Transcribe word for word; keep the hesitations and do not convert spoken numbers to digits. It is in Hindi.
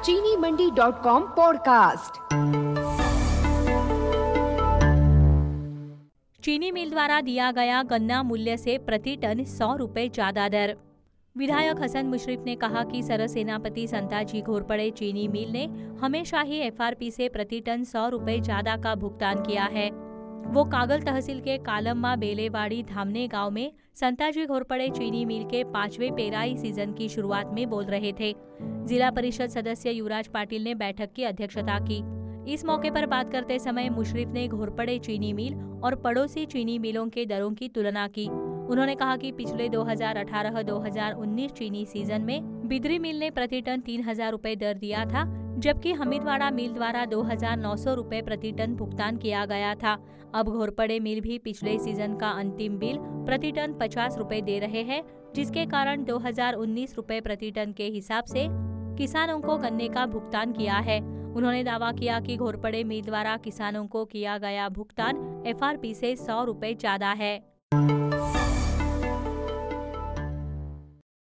चीनी मंडी डॉट कॉम पॉडकास्ट। चीनी मिल द्वारा दिया गया गन्ना मूल्य से प्रति टन सौ रुपए ज्यादा दर। विधायक हसन मुशर्रफ ने कहा कि सरसेनापति संताजी घोरपड़े चीनी मिल ने हमेशा ही एफआरपी से प्रति टन सौ रुपए ज्यादा का भुगतान किया है। वो कागल तहसील के कालम्मा बेलेवाड़ी धामने गांव में संताजी घोरपड़े चीनी मिल के पांचवें पेराई सीजन की शुरुआत में बोल रहे थे। जिला परिषद सदस्य युवराज पाटिल ने बैठक की अध्यक्षता की। इस मौके पर बात करते समय मुशर्रफ ने घोरपड़े चीनी मिल और पड़ोसी चीनी मिलों के दरों की तुलना की। उन्होंने कहा कि पिछले दो हज़ार अठारह दो हज़ार उन्नीस चीनी सीजन में बिदरी मिल ने प्रति टन तीन हजार रुपए दर दिया था, जबकि हमीदवाड़ा मिल द्वारा दो हजार नौ सौ रुपए प्रति टन भुगतान किया गया था। अब घोरपड़े मिल भी पिछले सीजन का अंतिम बिल प्रति टन पचास रुपए दे रहे हैं, जिसके कारण दो हजार उन्नीस रुपए प्रति टन के हिसाब से किसानों को गन्ने का भुगतान किया है। उन्होंने दावा किया कि घोरपड़े मिल द्वारा किसानों को किया गया भुगतान एफआरपी से सौ रुपए ज्यादा है।